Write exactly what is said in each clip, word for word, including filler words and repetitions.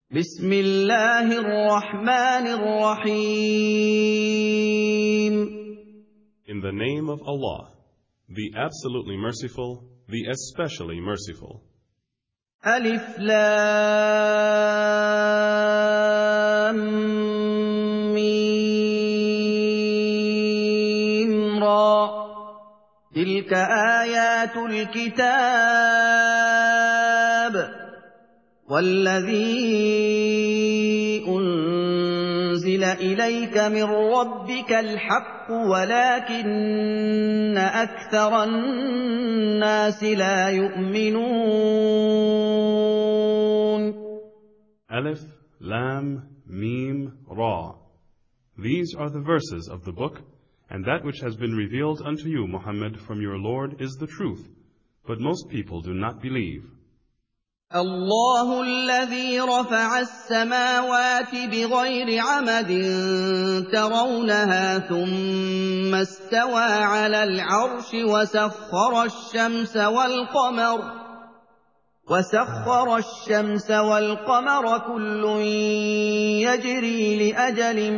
بسم الله الرحمن الرحيم. In the name of Allah, the absolutely merciful, the especially merciful. ألف لام ميم را تلك آيات الكتاب والذي أنزل إليك من ربك الحق ولكن أكثر الناس لا يؤمنون. Alif, Lam, Mim, Ra. These are the verses of the book, and that which has been revealed unto you, Muhammad, from your Lord is the truth, but most people do not believe. الله الذي رفع السماوات بغير عمد ترونها ثم استوى على العرش وسخر الشمس والقمر وسخر الشمس والقمر كل يجري لأجل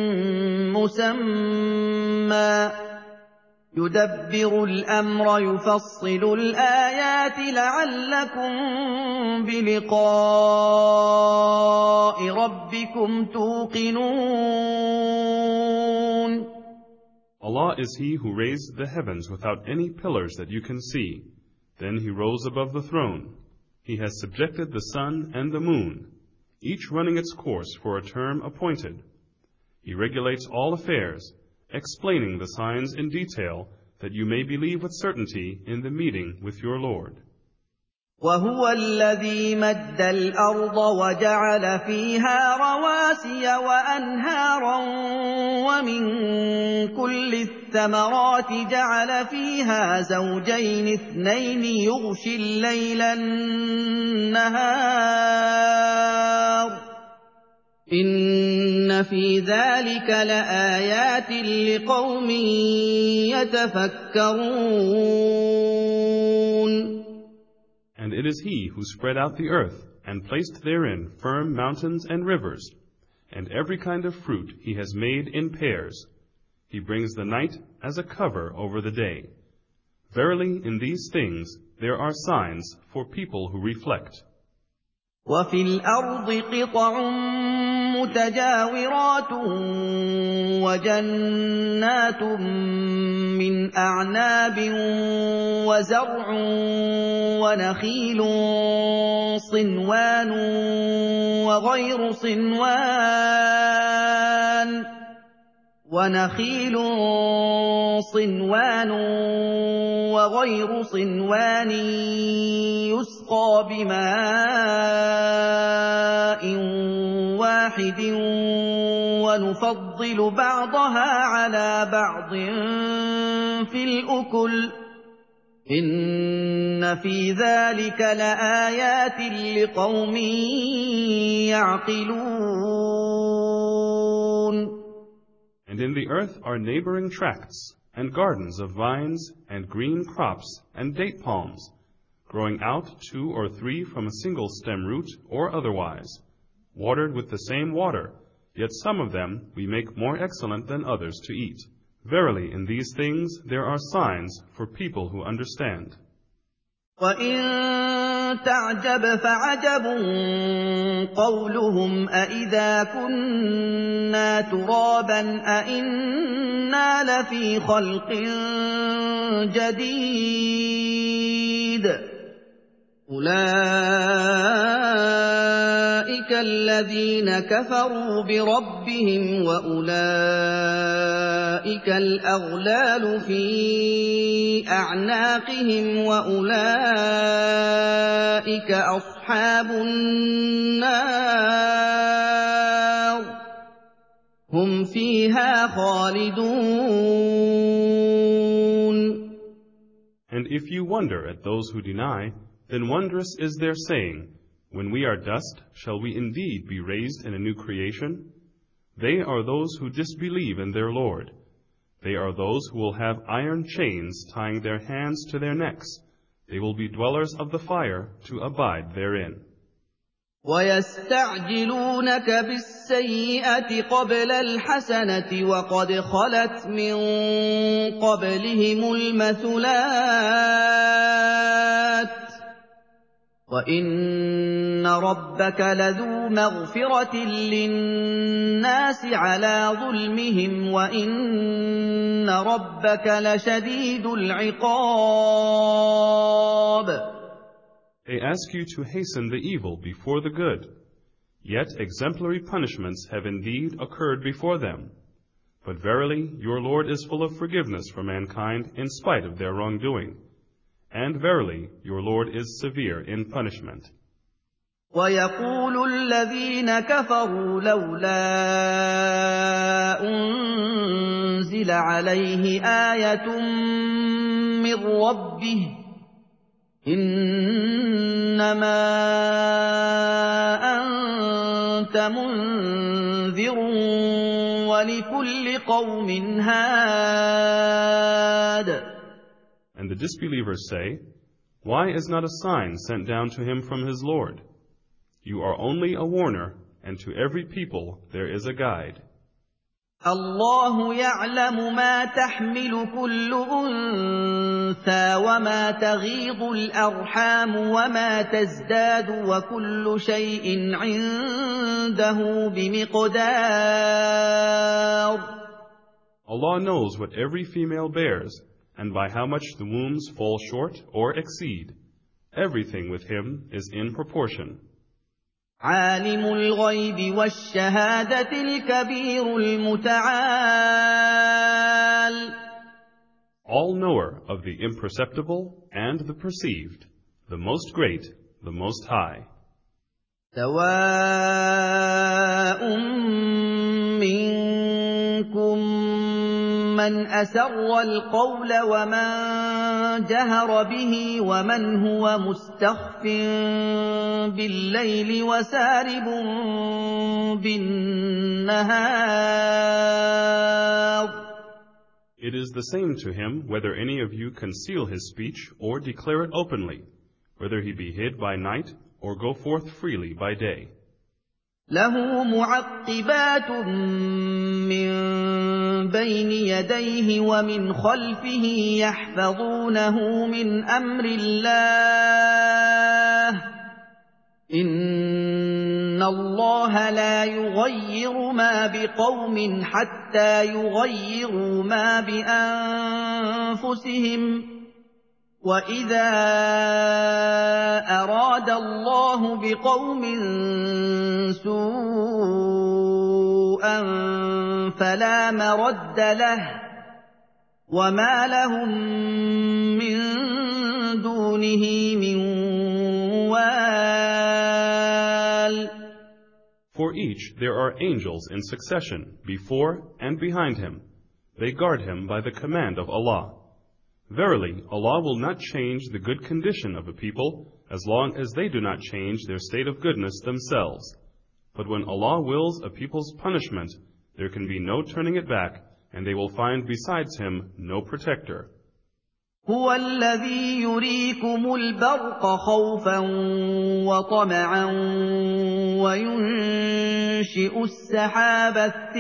مسمى يدبر الأمر يفصل الآيات لعلكم بلقاء ربكم توقنون. Allah is He who raised the heavens without any pillars that you can see. Then He rose above the throne. He has subjected the sun and the moon, each running its course for a term appointed. He regulates all affairs, explaining the signs in detail, that you may believe with certainty in the meeting with your Lord. وهو الذي مد الأرض وجعل فيها رواسي وأنهارا ومن كل الثمرات جعل فيها زوجين اثنين يغشي الليل النهار إن في ذلك لآيات لقوم يتفكرون. And it is He who spread out the earth and placed therein firm mountains and rivers, and every kind of fruit He has made in pairs. He brings the night as a cover over the day. Verily, in these things there are signs for people who reflect. وفي الأرض قطع متجاورات وجنات من أعناب وزرع ونخيل صنوان وغير صنوان ونخيل صنوان وغير صنوان يسقى بماء واحد ونفضل بعضها على بعض في الأكل إن في ذلك لآيات لقوم يعقلون. And in the earth are neighboring tracts, and gardens of vines, and green crops, and date palms, growing out two or three from a single stem root or otherwise, watered with the same water, yet some of them we make more excellent than others to eat. Verily, in these things there are signs for people who understand. وَإِن تَعْجَبْ فَعَجَبٌ قَوْلُهُمْ أَإِذَا كُنَّا تُرَابًا أَإِنَّا لَفِي خَلْقٍ جَدِيدٍ أُولَئِكَ الَّذِينَ كَفَرُوا بِرَبِّهِمْ وَأُولَئِكَ الْأَغْلَالُ فِي أَعْنَاقِهِمْ وَأُولَئِكَ أَصْحَابُ النَّارِ هُمْ فِيهَا خَالِدُونَ. And if you wonder at those who deny, then wondrous is their saying, when we are dust, shall we indeed be raised in a new creation? They are those who disbelieve in their Lord. They are those who will have iron chains tying their hands to their necks. They will be dwellers of the fire to abide therein. وَيَسْتَعْجِلُونَكَ بِالسَّيِّئَةِ قَبْلَ الْحَسَنَةِ وَقَدْ خَلَتْ مِن قَبْلِهِمُ الْمَثُلَاتُ ۗ وَإِنَّ رَبَّكَ لَذُو مَغْفِرَةٍ لِّلنَّاسِ عَلَىٰ ظُلْمِهِمْ وَإِنَّ رَبَّكَ لَشَدِيدُ الْعِقَابِ. They ask you to hasten the evil before the good. Yet exemplary punishments have indeed occurred before them. But verily, your Lord is full of forgiveness for mankind in spite of their wrongdoing. And verily, your Lord is severe in punishment. وَيَقُولُ الَّذِينَ كَفَرُوا لَوْلَا أُنزِلَ عَلَيْهِ آيَةٌ مِّن رَّبِّهِ إِنَّمَا أَنتَ مُنذِرٌ وَلِكُلِّ قَوْمٍ هَادٍ. And the disbelievers say, why is not a sign sent down to him from his Lord? You are only a warner, and to every people there is a guide. الله يعلم ما تحمل كل أنثى وما تغيض الأرحام وما تزداد وكل شيء عنده بمقدار. Allah knows what every female bears, and by how much the wombs fall short or exceed. Everything with him is in proportion. عالم الغيب والشهادة الكبير المتعال. All knower of the imperceptible and the perceived, the most great, the most high. سواء منكم من أسر القول ومن جهر به ومن هو مستخف بالليل وسارب بالنهار. It is the same to him whether any of you conceal his speech or declare it openly, whether he be hid by night or go forth freely by day. له معقبات من بين يديه ومن خلفه يحفظونه من أمر الله إن الله لا يغير ما بقوم حتى يغيروا ما بأنفسهم وَإِذَا أَرَادَ اللَّهُ بِقَوْمٍ سُوءًا فَلَا مَرَدَّ لَهُ وَمَا لَهُم مِّن دُونِهِ مِن وَالٍ. For each there are angels in succession, before and behind him. They guard him by the command of Allah. Verily, Allah will not change the good condition of a people as long as they do not change their state of goodness themselves. But when Allah wills a people's punishment, there can be no turning it back, and they will find besides Him no protector. هو الذي يريكم البرق خوفا وطمعا وينشئ السحاب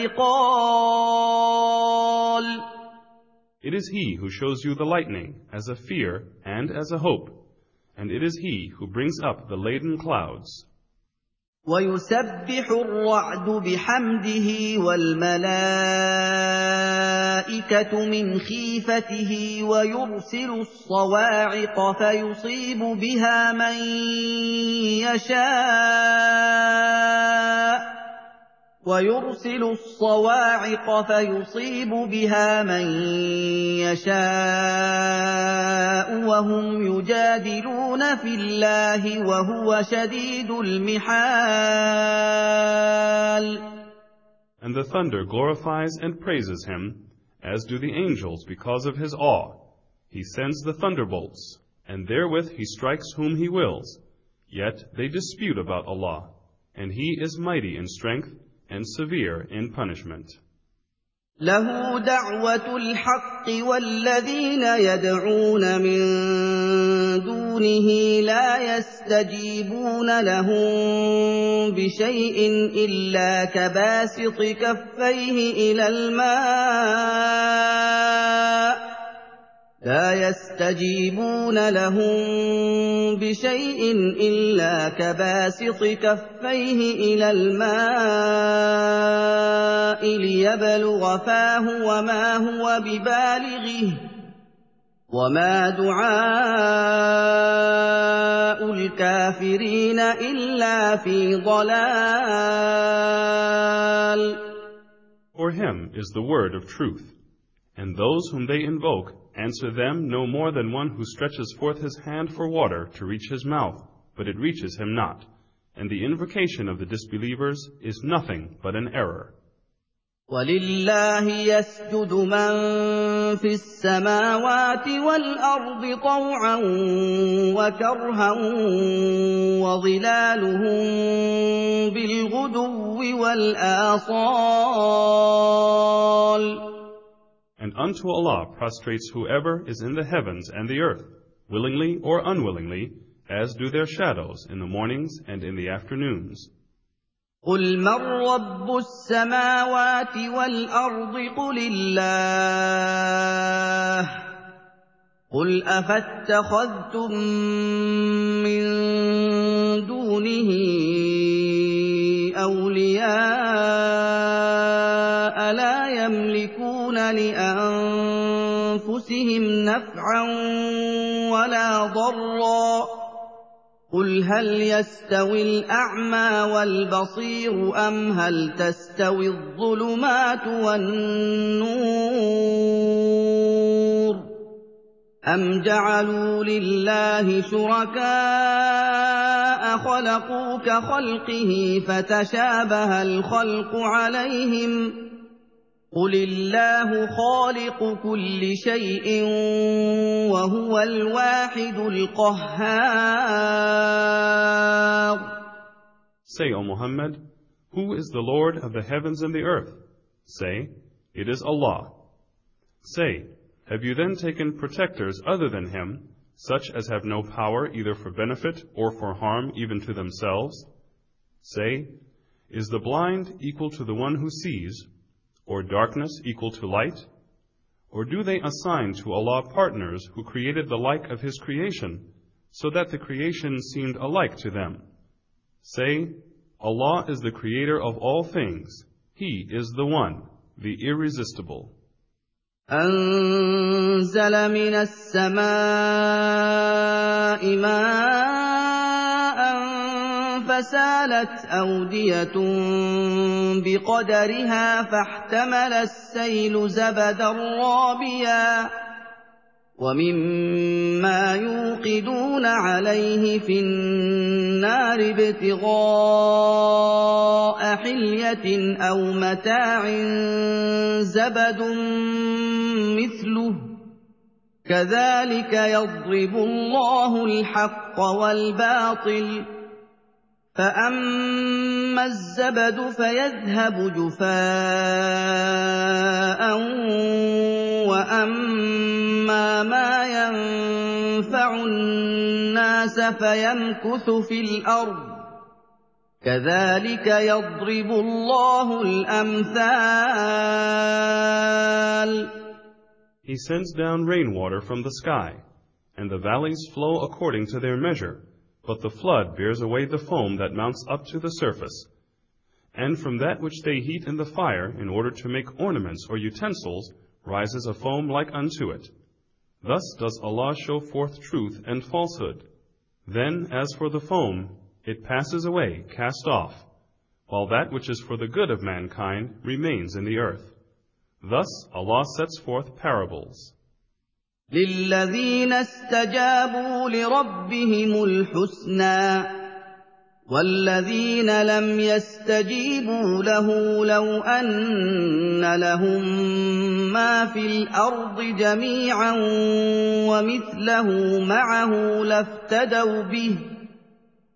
الثقال. It is He who shows you the lightning as a fear and as a hope, and it is He who brings up the laden clouds. وَيُسَبِّحُ الرَّعْدُ بِحَمْدِهِ وَالْمَلَائِكَةُ مِنْ خِيفَتِهِ وَيُرْسِلُ الصَّوَاعِقَ فَيُصِيبُ بِهَا مَن يَشَاءُ وَيُرْسِلُ الصَّوَاعِقَ فَيُصِيبُ بِهَا مَن يَشَاءُ وَهُمْ يُجَادِلُونَ فِي اللَّهِ وَهُوَ شَدِيدُ الْمِحَالِ. And the thunder glorifies and praises Him, as do the angels because of His awe. He sends the thunderbolts, and therewith He strikes whom He wills. Yet they dispute about Allah, and He is mighty in strength and severe in punishment. له دعوة الحق والذين يدعون من دُونِهِ لَا يَسْتَجِيبُونَ لَهُم بِشَيْءٍ إِلَّا كَبَاسِطِ كَفَّيْهِ إِلَى الْمَاءِ لا يستجيبون لهم بشيء إلا كباسط كفيه إلى الماء ليبلغ فاه وما هو ببالغه وما دعاء الكافرين إلا في ضلال. For him is the word of truth, and those whom they invoke answer them no more than one who stretches forth his hand for water to reach his mouth, but it reaches him not. And the invocation of the disbelievers is nothing but an error. وَلِلَّهِ يَسْجُدُ مَن فِي السَّمَاوَاتِ وَالْأَرْضِ طَوْعًا وَكَرْهًا وَظِلَالُهُم بِالْغُدُوِّ وَالْآصَالِ. And unto Allah prostrates whoever is in the heavens and the earth, willingly or unwillingly, as do their shadows in the mornings and in the afternoons. قُلْ مَن رَّبُّ السَّمَاوَاتِ وَالْأَرْضِ قُلِ اللَّهُ قُلْ أَفَاتَّخَذْتُم مِّن دُونِهِ أَوْلِيَاءَ لَا يَمْلِكُونَ لِأَنفُسِهِمْ نَفْعًا وَلَا ضَرًّا قُلْ هَلْ يَسْتَوِي الْأَعْمَىٰ وَالْبَصِيرُ أَمْ هَلْ تَسْتَوِي الظُّلُمَاتُ وَالنُّورُ أَمْ جَعَلُوا لِلَّهِ شُرَكَاءَ خَلَقُوا كَخَلْقِهِ فَتَشَابَهَ الْخَلْقُ عَلَيْهِمْ قُلِ اللَّهُ خَالِقُ كُلِّ شَيْءٍ وَهُوَ الْوَاحِدُ الْقَهَّارُ. Say, O Muhammad, who is the Lord of the heavens and the earth? Say, it is Allah. Say, have you then taken protectors other than Him, such as have no power either for benefit or for harm even to themselves? Say, is the blind equal to the one who sees, or darkness equal to light? Or do they assign to Allah partners who created the like of His creation, so that the creation seemed alike to them? Say, Allah is the creator of all things. He is the One, the Irresistible. أَنزَلَ مِنَ السَّمَاءِ مَاءً فَسَالَتْ أَوْدِيَةٌ بِقَدَرِهَا فَاحْتَمَلَ السَّيْلُ زَبَدًا رَّابِيًا وَمِمَّا يُوقِدُونَ عَلَيْهِ فِي النَّارِ ابْتِغَاءَ حِلْيَةٍ أَوْ مَتَاعٍ زَبَدٌ مِّثْلُهُ كَذَٰلِكَ يَضْرِبُ اللَّهُ الْحَقَّ وَالْبَاطِلَ فَأَمَّا الزَّبَدُ فَيَذْهَبُ جُفَاءً وَأَمَّا مَا يَنفَعُ النَّاسَ فَيَمْكُثُ فِي الْأَرْضِ كَذَٰلِكَ يَضْرِبُ اللَّهُ الْأَمْثَالَ. He sends down rainwater from the sky, and the valleys flow according to their measure, but the flood bears away the foam that mounts up to the surface. And from that which they heat in the fire in order to make ornaments or utensils rises a foam like unto it. Thus does Allah show forth truth and falsehood. Then, as for the foam, it passes away, cast off, while that which is for the good of mankind remains in the earth. Thus Allah sets forth parables. لِلَّذِينَ اسْتَجَابُوا لِرَبِّهِمُ الْحُسْنَىٰ وَالَّذِينَ لَمْ يَسْتَجِيبُوا لَهُ لَوْ أَنَّ لَهُم مَّا فِي الْأَرْضِ جَمِيعًا وَمِثْلَهُ مَعَهُ لَافْتَدَوْا بِهِ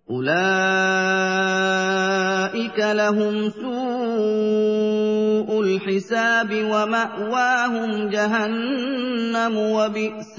أُولَٰئِكَ لَهُمْ سُوءُ الْحِسَابِ وَمَأْوَاهُمْ جَهَنَّمُ وَبِئْسَ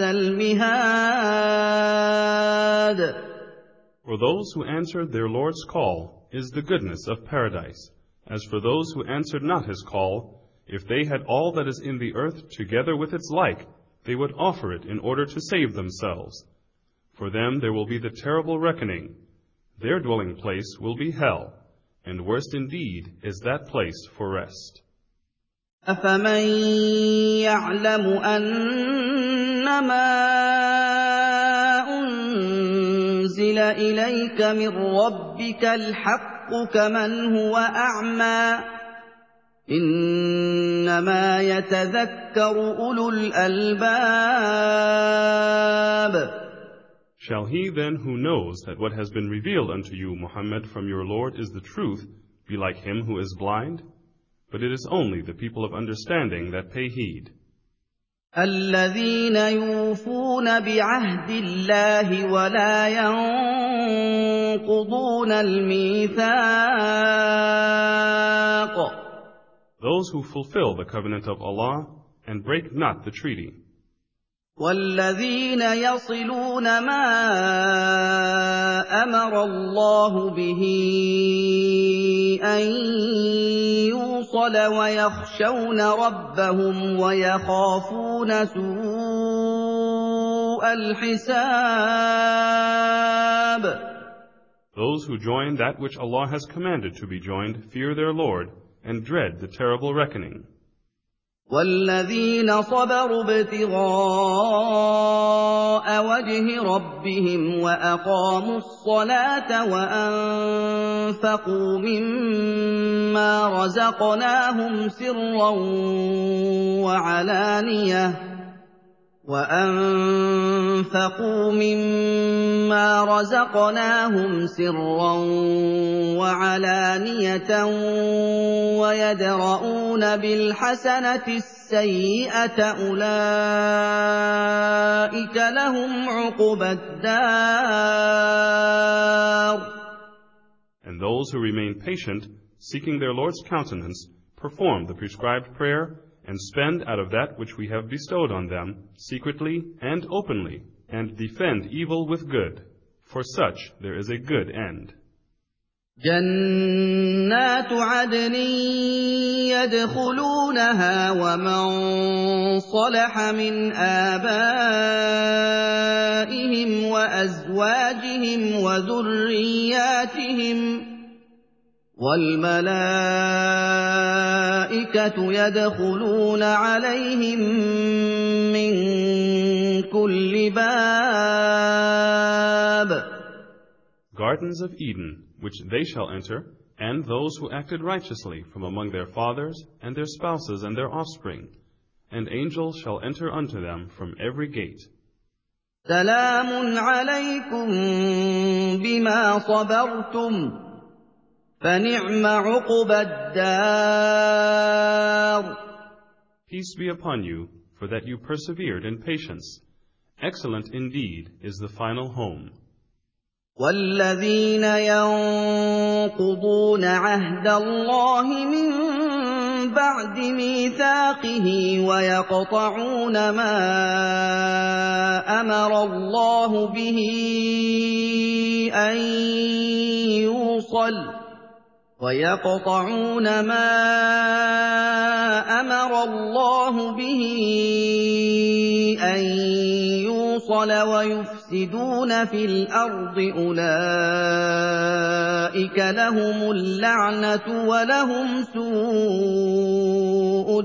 الْمِهَادُ. For those who answered their Lord's call is the goodness of paradise. As for those who answered not his call, if they had all that is in the earth together with its like, they would offer it in order to save themselves. For them there will be the terrible reckoning. Their dwelling place will be hell, and worst indeed is that place for rest. أَفَمَن يَعْلَمُ أَنَّمَا أُنزِلَ إِلَيْكَ مِن رَّبِّكَ الْحَقُّ كَمَنْ هُوَ أَعْمَىٰ ۚ إِنَّمَا يَتَذَكَّرُ أُولُو الْأَلْبَابِ. Shall he then who knows that what has been revealed unto you, Muhammad, from your Lord is the truth, be like him who is blind? But it is only the people of understanding that pay heed. الَّذِينَ يُوفُونَ بِعَهْدِ اللَّهِ وَلَا يَنقُضُونَ الْمِيثَاقَ. Those who fulfill the covenant of Allah and break not the treaty. وَالَّذِينَ يَصِلُونَ مَا أَمَرَ اللَّهُ بِهِ أَن يُوصَلَ وَيَخْشَوْنَ رَبَّهُمْ وَيَخَافُونَ سُوءَ الْحِسَابِ. Those who join that which Allah has commanded to be joined fear their Lord and dread the terrible reckoning. وَالَّذِينَ صَبَرُوا ابْتِغَاءَ وَجْهِ رَبِّهِمْ وَأَقَامُوا الصَّلَاةَ وَأَنفَقُوا مِمَّا رَزَقْنَاهُمْ سِرًّا وَعَلَانِيَةً وَأَنفَقُوا مِمَّا رَزَقْنَاهُمْ سِرًّا وَعَلَانِيَةً وَيَدْرَءُونَ بِالْحَسَنَةِ السَّيِّئَةَ أُولَٰئِكَ لَهُمْ عُقْبَى الدَّارِ. And those who remain patient, seeking their Lord's countenance, perform the prescribed prayer, and spend out of that which we have bestowed on them, secretly and openly, and defend evil with good. For such there is a good end. جَنَّاتُ عَدْنٍ يَدْخُلُونَهَا وَمَن صَلَحَ مِنْ آبَائِهِمْ وَأَزْوَاجِهِمْ وَذُرِّيَّاتِهِمْ ۖ وَالْمَلَائِكَةُ يَدْخُلُونَ عَلَيْهِم مِّن كُلِّ بَابٍ. Gardens of Eden, which they shall enter, and those who acted righteously from among their fathers and their spouses and their offspring, and angels shall enter unto them from every gate. سَلَامٌ عَلَيْكُم بِمَا صَبَرْتُمْ فَنِعْمَ عُقْبَى الدَّارِ. Peace be upon you, for that you persevered in patience. Excellent indeed is the final home. وَالَّذِينَ يَنقُضُونَ عَهْدَ اللَّهِ مِن بَعْدِ مِيثَاقِهِ وَيَقْطَعُونَ مَا أَمَرَ اللَّهُ بِهِ أَن يُوصَلَ وَيَقْطَعُونَ مَا أَمَرَ اللَّهُ بِهِ أَن يُوصَلَ وَيُفْسِدُونَ فِي الْأَرْضِ أُولَٰئِكَ لَهُمُ اللَّعْنَةُ وَلَهُمْ سُوءُ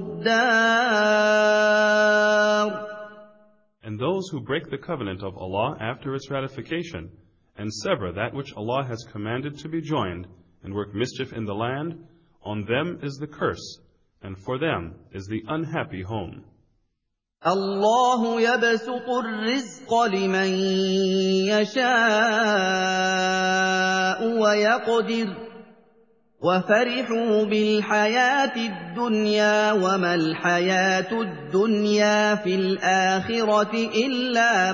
الدَّارِ. And those who break the covenant of Allah after its ratification, and sever that which Allah has commanded to be joined, and work mischief in the land, on them is the curse, and for them is the unhappy home. الله يبسط الرزق لمن يشاء ويقدر وفرحوا بالحياة الدنيا وما الحياة الدنيا في الآخرة إلا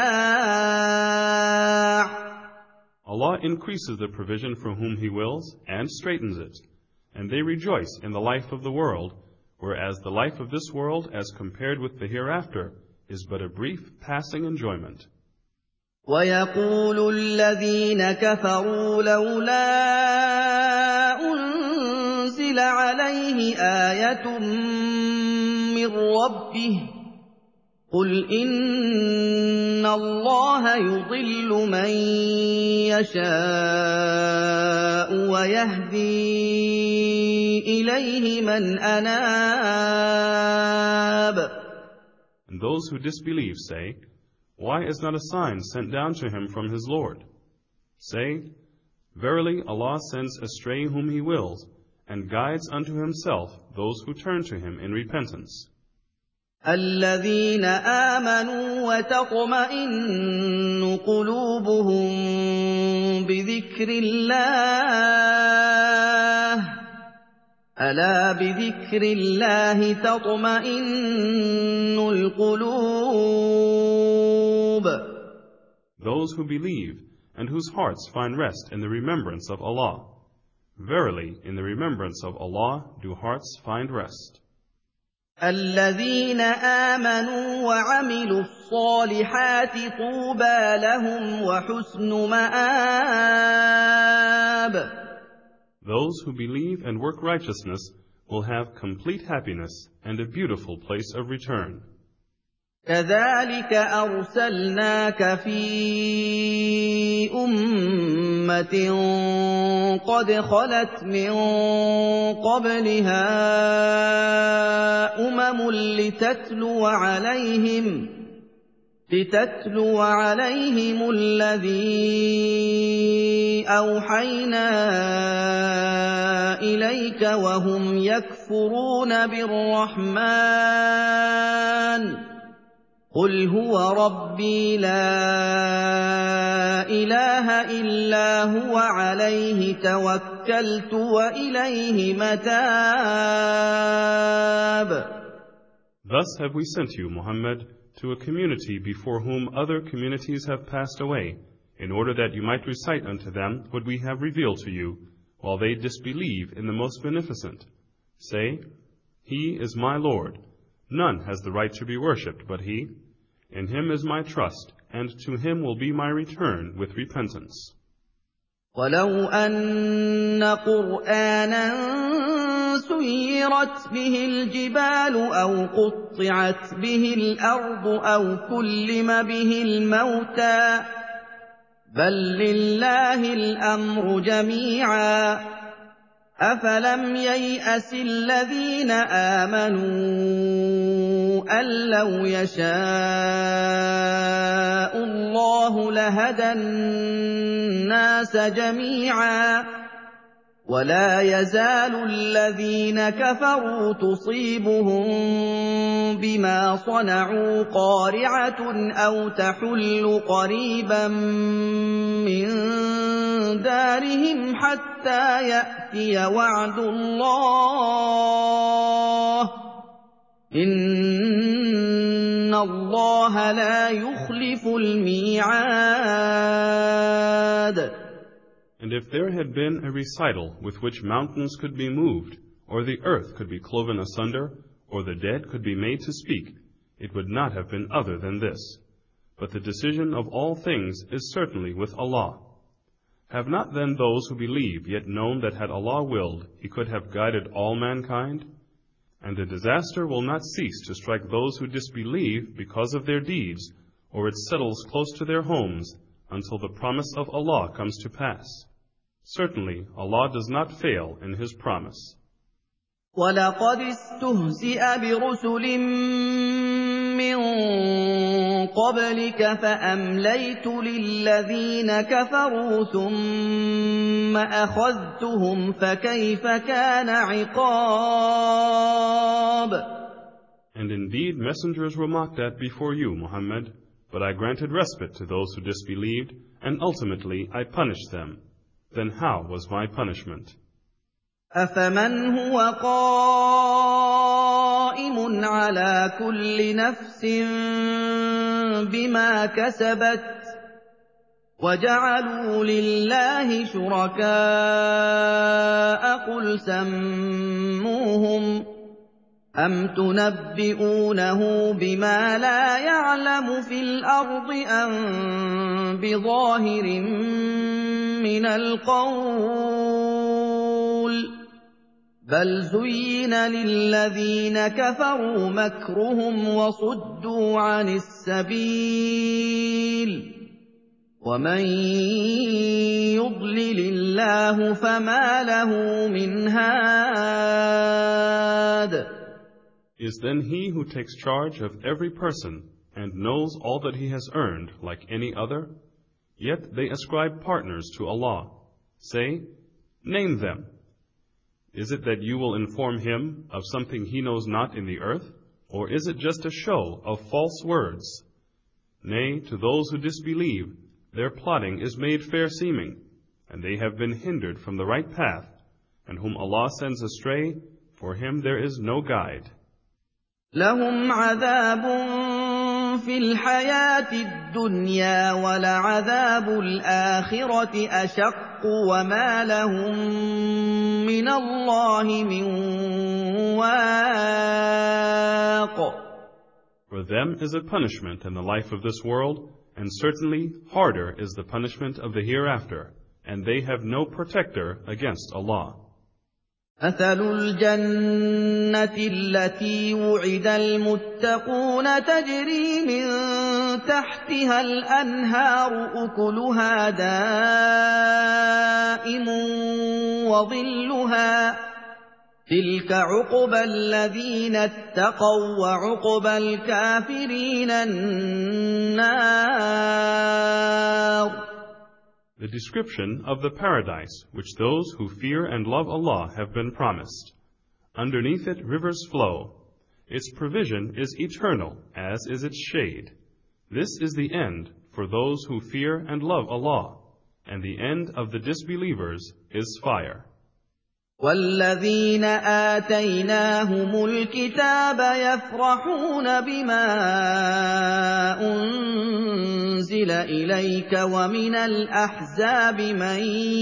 متاع. Allah increases the provision for whom He wills and straightens it, and they rejoice in the life of the world, whereas the life of this world, as compared with the hereafter, is but a brief passing enjoyment. وَيَقُولُ الَّذِينَ كَفَرُوا لَوْلَا أُنزِلَ عَلَيْهِ آيَةٌ مِّن رَّبِّهِ قُلْ إِنَّ اللَّهَ يُضِلُّ مَن يَشَاءُ وَيَهْدِي إِلَيْهِ مَنْ أَنَابَ. And those who disbelieve say, why is not a sign sent down to him from his Lord? Say, verily Allah sends astray whom He wills, and guides unto Himself those who turn to Him in repentance. الَّذِينَ آمَنُوا وَتَطْمَئِنُّ قُلُوبُهُم بِذِكْرِ اللَّهِ أَلَا بِذِكْرِ اللَّهِ تَطْمَئِنُّ الْقُلُوبُ. Those who believe and whose hearts find rest in the remembrance of Allah. Verily, in the remembrance of Allah do hearts find rest. الَّذِينَ آمَنُوا وَعَمِلُوا الصَّالِحَاتِ طُوبَىٰ لَهُمْ وَحُسْنُ مَآبٍ. Those who believe and work righteousness will have complete happiness and a beautiful place of return. كَذَٰلِكَ أَرْسَلْنَاكَ فِي أُمَّةٍ قَدْ خَلَتْ مِن قَبْلِهَا أُمَمٌ لِّتَتْلُوَ عَلَيْهِمْ لِتَتْلُوَ عَلَيْهِمُ الَّذِي أَوْحَيْنَا إِلَيْكَ وَهُمْ يَكْفُرُونَ بِالرَّحْمَٰنِ قُلْ هُوَ رَبِّي لَا إِلَٰهَ إِلَّا هُوَ عَلَيْهِ تَوَكَّلْتُ وَإِلَيْهِ مَتَابِ. Thus have we sent you, Muhammad, to a community before whom other communities have passed away, in order that you might recite unto them what we have revealed to you, while they disbelieve in the Most Beneficent. Say, He is my Lord. None has the right to be worshipped but He. In Him is my trust, and to Him will be my return with repentance. وَلَوْ أَنَّ قُرْآنًا سُيِّرَتْ بِهِ الْجِبَالُ أَوْ قُطِّعَتْ بِهِ الْأَرْضُ أَوْ كُلِّمَ بِهِ الْمَوْتَىٰ بَل لِّلَّهِ الْأَمْرُ جَمِيعًا أَفَلَمْ يَيْأَسِ الَّذِينَ آمَنُوا أَن لَّوْ يَشَاءُ اللَّهُ لَهَدَى النَّاسَ جَمِيعًا وَلَا يَزَالُ الَّذِينَ كَفَرُوا تُصِيبُهُم بِمَا صَنَعُوا قَارِعَةٌ أَوْ تَحُلُّ قَرِيبًا مِّن دَارِهِمْ حَتَّىٰ يَأْتِيَ وَعْدُ اللَّهِ ۚ إِنَّ اللَّهَ لَا يُخْلِفُ الْمِيعَادَ. And if there had been a recital with which mountains could be moved, or the earth could be cloven asunder, or the dead could be made to speak, it would not have been other than this. But the decision of all things is certainly with Allah. Have not then those who believe yet known that had Allah willed, He could have guided all mankind? And a disaster will not cease to strike those who disbelieve because of their deeds, or it settles close to their homes, until the promise of Allah comes to pass. Certainly, Allah does not fail in His promise. وَلَقَدِ اسْتُهْزِئَ بِرُسُلٍ مِّن قَبْلِكَ فَأَمْلَيْتُ لِلَّذِينَ كَفَرُوا ثُمَّ أَخَذْتُهُمْ فَكَيْفَ كَانَ عِقَابِ. And indeed messengers were mocked at before you, Muhammad, but I granted respite to those who disbelieved, and ultimately I punished them. Then how was my punishment? أَفَمَنْ هُوَ قَائِمٌ عَلَىٰ كُلِّ نَفْسٍ بِمَا كَسَبَتْ وَجَعَلُوا لِلَّهِ شُرَكَاءَ قُلْ سَمُّوهُمْ أَمْ تُنَبِّئُونَهُ بِمَا لَا يَعْلَمُ فِي الْأَرْضِ أَم بِظَاهِرٍ مِّنَ الْقَوْلِ ۗ بَلْ زُيِّنَ لِلَّذِينَ كَفَرُوا مَكْرُهُمْ وَصُدُّوا عَنِ السَّبِيلِ ۗ وَمَن يُضْلِلِ اللَّهُ فَمَا لَهُ مِنْ هَادٍ. Is then he who takes charge of every person and knows all that he has earned like any other? Yet they ascribe partners to Allah. Say, name them. Is it that you will inform him of something he knows not in the earth? Or is it just a show of false words? Nay, to those who disbelieve, their plotting is made fair-seeming, and they have been hindered from the right path, and whom Allah sends astray, for him there is no guide. لهم عذاب في الحياة الدنيا ولعذاب الآخرة أشق وما لهم من الله من واق. For them is a punishment in the life of this world, and certainly harder is the punishment of the hereafter, and they have no protector against Allah. مثل الجنة التي وعد المتقون تجري من تحتها الأنهار أكلها دائم وظلها تلك عقبى الذين اتقوا وعقبى الكافرين النار. The description of the paradise which those who fear and love Allah have been promised. Underneath it rivers flow. Its provision is eternal, as is its shade. This is the end for those who fear and love Allah, and the end of the disbelievers is fire. وَالَّذِينَ آتَيْنَاهُمُ الْكِتَابَ يَفْرَحُونَ بِمَا أُنزِلَ إِلَيْكَ وَمِنَ الْأَحْزَابِ مَن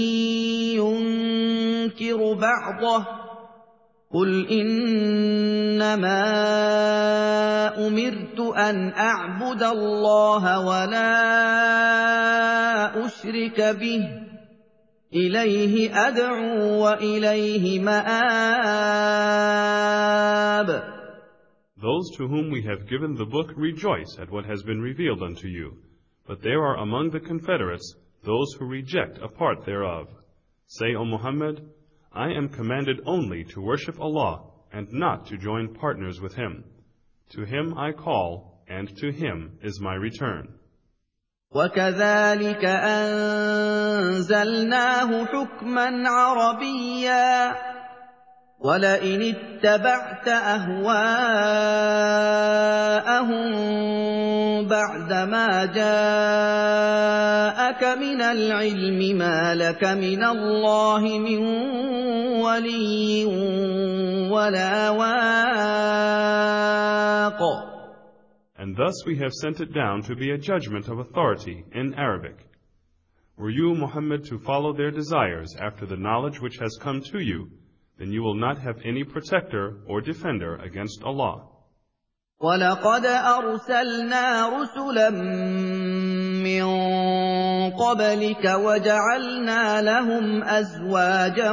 يُنكِرُ بَعْضَهُ قُلْ إِنَّمَا أُمِرْتُ أَنْ أَعْبُدَ اللَّهَ وَلَا أُشْرِكَ بِهِ إِلَيْهِ أَدْعُو وَإِلَيْهِ مَآبِ. Those to whom we have given the book rejoice at what has been revealed unto you, but there are among the confederates those who reject a part thereof. Say, O Muhammad, I am commanded only to worship Allah and not to join partners with Him. To Him I call, and to Him is my return. وَكَذَلِكَ أَنزَلْنَاهُ حُكْمًا عَرَبِيًّا وَلَئِنِ اتَّبَعْتَ أَهْوَاءَهُم بَعْدَمَا جَاءَكَ مِنَ الْعِلْمِ مَا لَكَ مِنَ اللَّهِ مِن وَلِيٍّ وَلَا وَاقٍ. And thus we have sent it down to be a judgment of authority in Arabic. Were you, Muhammad, to follow their desires after the knowledge which has come to you, then you will not have any protector or defender against Allah. وَلَقَدْ أَرْسَلْنَا رُسُلًا مِّن قَبْلِكَ وَجَعَلْنَا لَهُمْ أَزْوَاجًا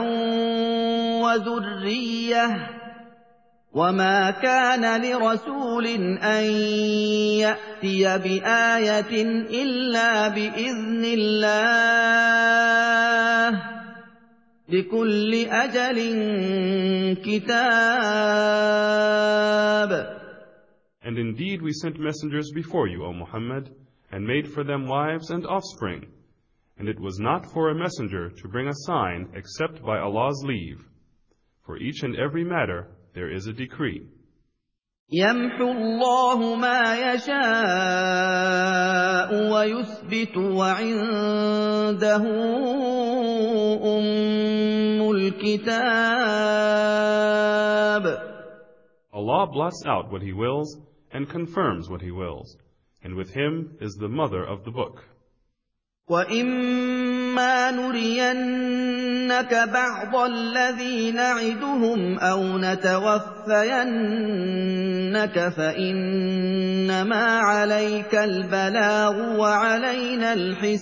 وَذُرِّيَّةً وَمَا كَانَ لِرَسُولٍ أَن يَأْتِيَ بِآيَةٍ إِلَّا بِإِذْنِ اللَّهِ لِكُلِّ أَجَلٍ كِتَابٌ. And indeed we sent messengers before you, O Muhammad, and made for them wives and offspring. And it was not for a messenger to bring a sign except by Allah's leave. For each and every matter there is a decree. يَمْحُو اللَّهُ مَا يَشَاءُ وَيُثْبِتُ وَعِندَهُ أُمُّ الْكِتَابِ. Allah blots out what He wills and confirms what He wills, and with Him is the mother of the book. وَإِمَّا إِمَّا نُرِيَنَّكَ بَعْضَ الَّذِي نَعِدُهُمْ أَوْ نَتَوَفَّيَنَّكَ فَإِنَّمَا عَلَيْكَ الْبَلَاغُ وَعَلَيْنَا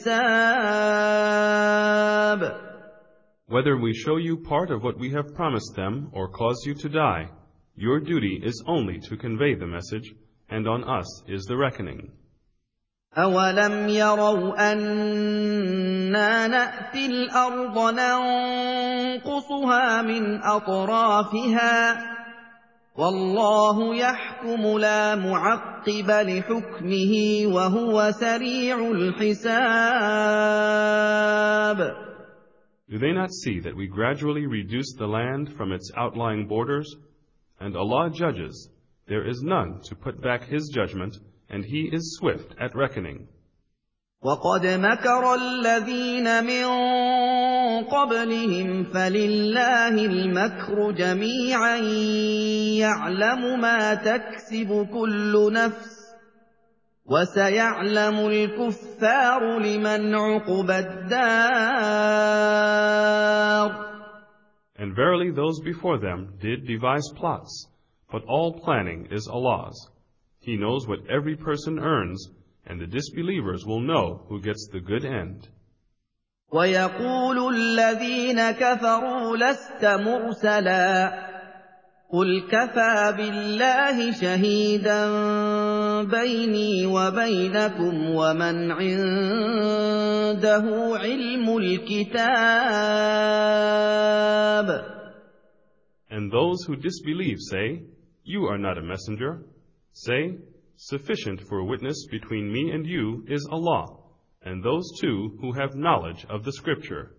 الْحِسَابُ. Whether we show you part of what we have promised them or cause you to die, your duty is only to convey the message, and on us is the reckoning. أَوَلَمْ يَرَوْا أَنَّا نَأْتِي الْأَرْضَ نَنقُصُهَا مِنْ أَطْرَافِهَا ۚ وَاللَّهُ يَحْكُمُ لَا مُعَقِّبَ لِحُكْمِهِ وَهُوَ سَرِيعُ الْحِسَابِ. Do they not see that we gradually reduce the land from its outlying borders? And Allah judges. There is none to put back His judgment, and He is swift at reckoning. وَقَدْ مَكَرَ الَّذِينَ مِن قَبْلِهِمْ فَلِلَّهِ الْمَكْرُ جَمِيعًا يَعْلَمُ مَا تَكْسِبُ كُلُّ نَفْسٍ وَسَيَعْلَمُ الْكُفَّارُ لِمَنْ عُقْبَى الدَّارِ. And verily those before them did devise plots, but all planning is Allah's. He knows what every person earns, and the disbelievers will know who gets the good end. وَيَقُولُ الَّذِينَ كَفَرُوا لَسْتَ مُرْسَلًا قُلْ كَفَىٰ بِاللَّهِ شَهِيدًا بَيْنِي وَبَيْنَكُمْ وَمَنْ عِندَهُ عِلْمُ الْكِتَابِ. And those who disbelieve say, You are not a messenger. Say, Sufficient for a witness between me and you is Allah, and those two who have knowledge of the Scripture.